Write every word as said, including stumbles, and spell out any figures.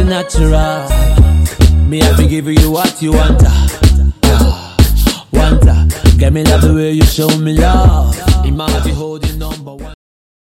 natural. Me have to give you what you want. Want. Get me love the way you show me love. Imagine holding number one.